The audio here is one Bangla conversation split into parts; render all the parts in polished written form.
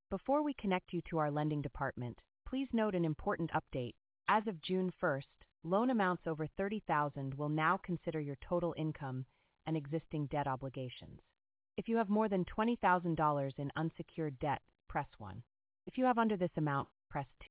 Before we connect you to our lending department, please note an important update. As of June 1st, loan amounts over $30,000 will now consider your total income and existing debt obligations. If you have more than $20,000 in unsecured debt, press 1. If you have under this amount, press 2.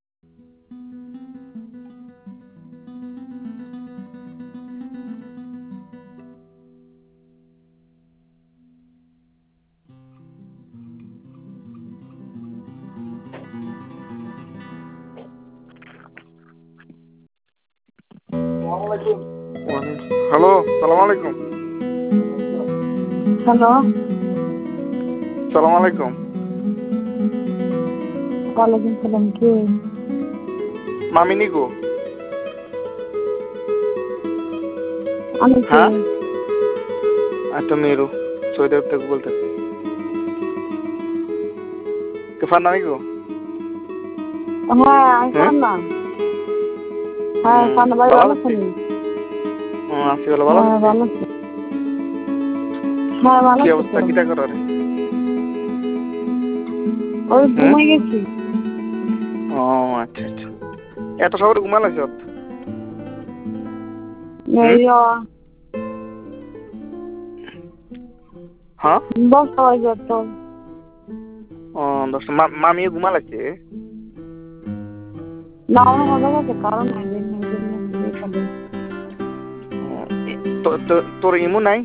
Hello, সালাম আলাইকুম। হ্যালো, সালাম আলাইকুম। ওয়ালাইকুম সালাম। কে? মামিনি গো। আমি কে? হ্যাঁ, একটা মেয়েরও সৌদি আরব থেকে বলতেছি। কেফার নামি গো। হ্যাঁ, আমি ফান্না। হ্যাঁ, ফান্না ভাই ভালো আছেন? আছি ভালো। ভালো হ্যাঁ, ভালো আছি। হ্যাঁ, ভালো কি আছি। অবস্থা, কিটা করো রে? ওই ঘুমাই গেছি। ও আচ্ছা আচ্ছা, এত সকালে ঘুমালাইছ? হ্যাঁ, 10টা বাজে তো। ও 10টা। মামিও ঘুমালাইছে? না, আমার মজা গেছে, কারণ নাই। তোর ইমু নাই?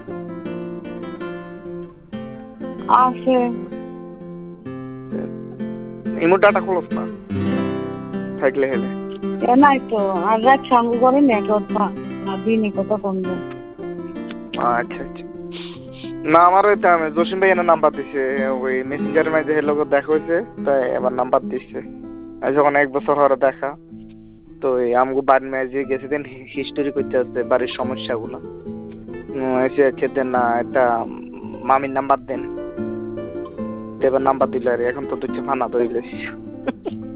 আছে। ইমু ডাটা খোলস না থাকলে হেলে। এ নাই তো, আর রাত সাঙ্গু করে নেটওয়ার্ক দিনে কত কমবে। আচ্ছা আচ্ছা। না, আমার ওই জসিম ভাই এনে নাম্বার দিছে, ওই মেসেঞ্জারের মাঝে হের লোক দেখা হয়েছে, তাই এবার নাম্বার দিচ্ছে। যখন 1 বছর হওয়ার দেখা, তো এই আমগো বাড়ির মাঝে গেছে দিন হিস্টোরি করতে আসছে বাড়ির সমস্যাগুলো। এসে দেন না, একটা মামির নাম্বার দেন। এবার নাম্বার দিল, আর এখন তো হচ্ছে ফানা ধরে গেছি।